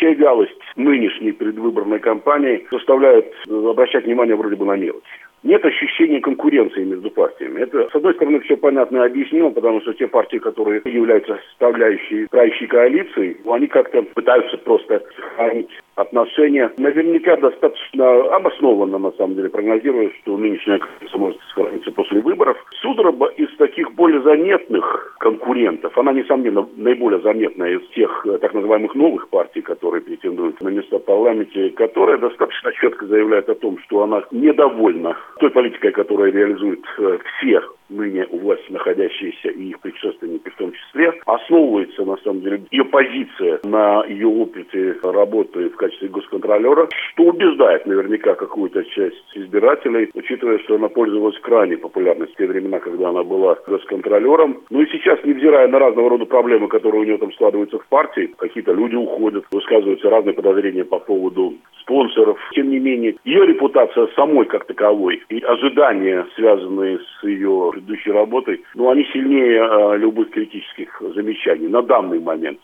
общая вялость нынешней предвыборной кампании заставляет обращать внимание вроде бы на мелочи. Нет ощущения конкуренции между партиями. Это, с одной стороны, все понятно и объяснимо, потому что те партии, которые являются составляющей правящей коалиции, они как-то пытаются просто сохранить отношения. Наверняка достаточно обоснованно, на самом деле, прогнозируя, что нынешняя коалиция может сохраниться после выборов. Судороба из таких более заметных конкурентов, она, несомненно, наиболее заметная из тех так называемых новых партий, которые претендуют на места в парламенте, которая достаточно четко заявляет о том, что она недовольна той политикой, которую реализуют все ныне у власти находящиеся и их предшественники в том числе, основывается, на самом деле, ее позиция на ее опыте работы в качестве госконтролера, что убеждает наверняка какую-то часть избирателей, учитывая, что она пользовалась крайней популярностью в те времена, когда она была госконтролером. Ну и сейчас, невзирая на разного рода проблемы, которые у нее там складываются в партии, какие-то люди уходят, высказываются разные подозрения по поводу спонсоров. Тем не менее, ее репутация самой как таковой и ожидания, связанные с ее предыдущей работой, они сильнее любых критических замечаний на данный момент.